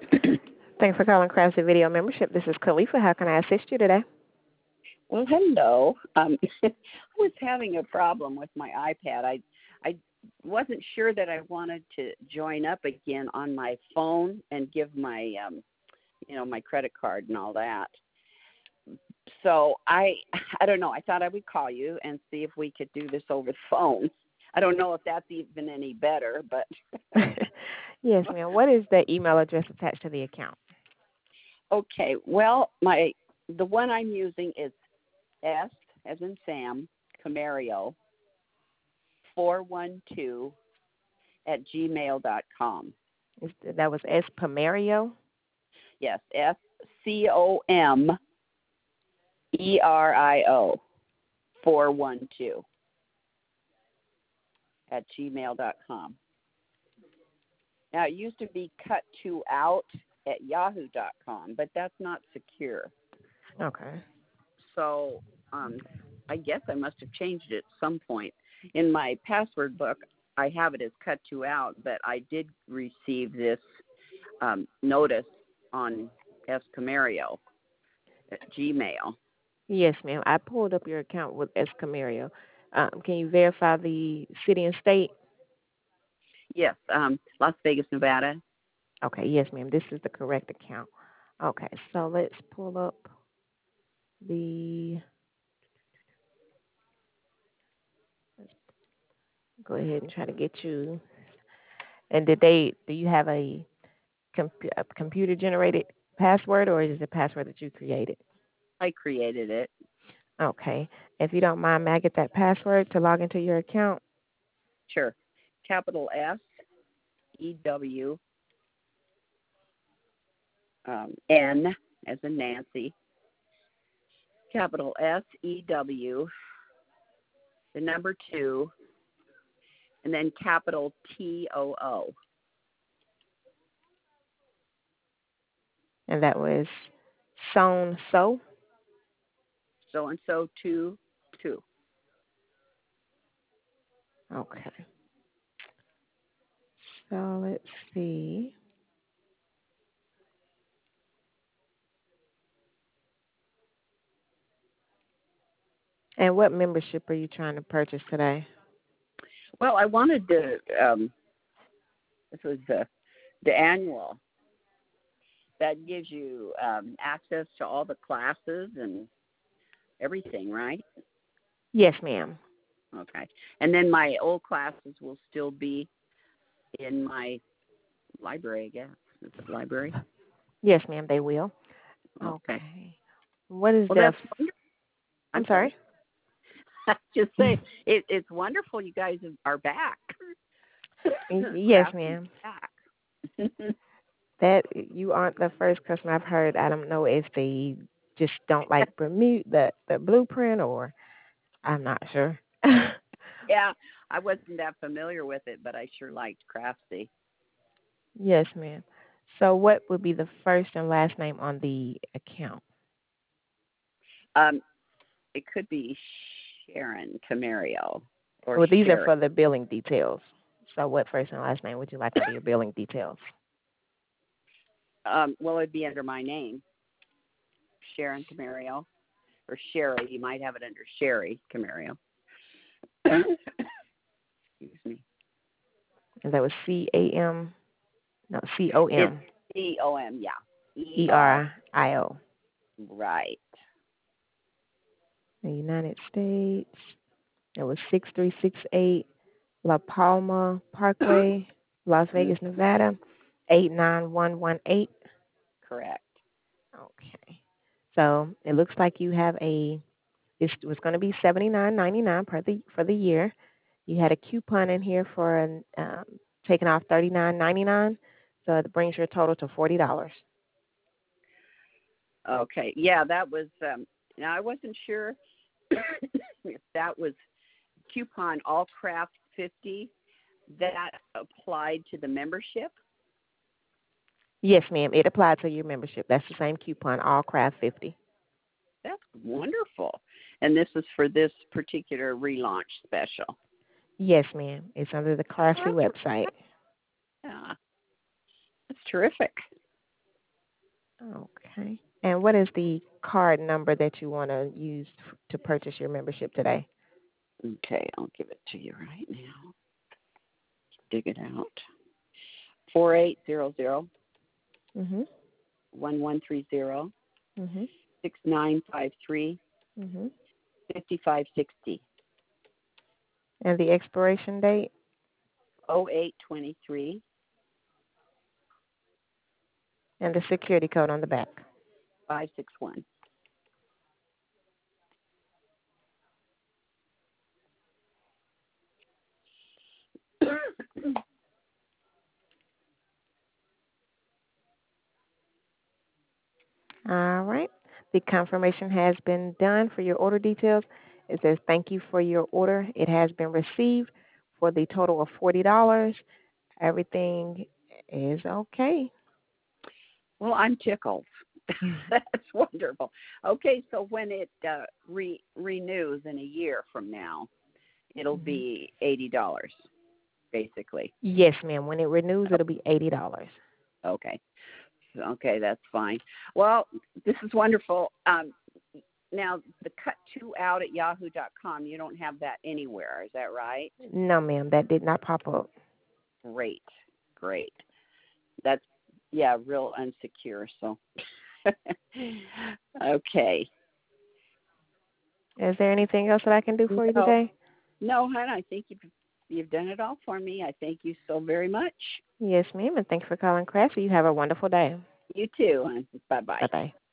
Thanks for calling Craftsy Video Membership. This is Khalifa. How can I assist you today? Well, hello. I was having a problem with my iPad. I wasn't sure that I wanted to join up again on my phone and give my my credit card and all that. So I don't know. I thought I would call you and see if we could do this over the phone. I don't know if that's even any better, but Yes, ma'am. What is the email address attached to the account? okay. Well, the one I'm using is S as in Sam Camario 412 at gmail.com. That was S. Pomerio? Yes, SCOMERIO 412 at gmail.com. Now, it used to be cut2out at yahoo.com, but that's not secure. Okay. So I guess I must have changed it at some point. In my password book, I have it as cut2out, but I did receive this notice on S. Camario at Gmail. Yes, ma'am. I pulled up your account with S. Camario. Can you verify the city and state? Yes, Las Vegas, Nevada. Okay, yes, ma'am. This is the correct account. Okay, so let's pull up the. Let's go ahead and try to get you. And do you have a computer generated password, or is it a password that you created? I created it. Okay. If you don't mind, may I get that password to log into your account? Sure. Capital SEW N as in Nancy. Capital SEW, the number 2, and then capital TOO. And that was So. So and so 2. Okay. So let's see. And what membership are you trying to purchase today? Well, I wanted to. This was the annual that gives you access to all the classes and everything, right? Yes, ma'am. Okay. And then my old classes will still be in my library, I guess. Is it library? Yes, ma'am, they will. Okay. What is Well, the... that's wonderful. I'm sorry? I just say it's wonderful you guys are back. Yes, ma'am. Back. That you aren't the first customer I've heard. I don't know if they just don't like the blueprint, or I'm not sure. Yeah, I wasn't that familiar with it, but I sure liked Craftsy. Yes, ma'am. So what would be the first and last name on the account? It could be Sharon Camario or Well, these are Sherry. for the billing details. So what first and last name would you like under your billing details? Well, it'd be under my name, Sharon Camario, or Sherry. You might have it under Sherry Camario. Excuse me. And that was COM. It's COM, yeah. ERIO. Right. The United States. It was 6368 La Palma Parkway, Las Vegas, Nevada, 89118. Correct. Okay. So it looks like you have it was going to be $79.99 for the year. You had a coupon in here for taking off $39.99, so it brings your total to $40. Okay. Yeah, that was. Now I wasn't sure if that was coupon All Craft 50 that applied to the membership. Yes, ma'am. It applied to your membership. That's the same coupon, All Craft 50. That's wonderful. And this is for this particular relaunch special. Yes, ma'am. It's under the Classy website. Yeah, that's terrific. Okay. And what is the card number that you want to use to purchase your membership today? Okay, I'll give it to you right now. Dig it out. 4800 Mhm. 1130 Mhm. 6953 Mhm. 5560 And the expiration date 0823. and the security code on the back. 561. All right. The confirmation has been done for your order details. It says thank you for your order. It has been received for the total of $40. Everything is okay. Well, I'm tickled. That's wonderful. Okay, so when it renews in a year from now, it'll Mhm. be $80, basically. Yes, ma'am. When it renews, it'll be $80. Okay. Okay, that's fine. Well, this is wonderful. Now, the cut two out at yahoo.com, you don't have that anywhere. Is that right? No, ma'am. That did not pop up. Great. Great. That's, yeah, real unsecure. So, okay. Is there anything else that I can do for you No, today? no, hon, I think you've done it all for me. I thank you so very much. Yes, ma'am. And thanks for calling Craftsy. You have a wonderful day. You too, hon. Bye-bye. Bye-bye.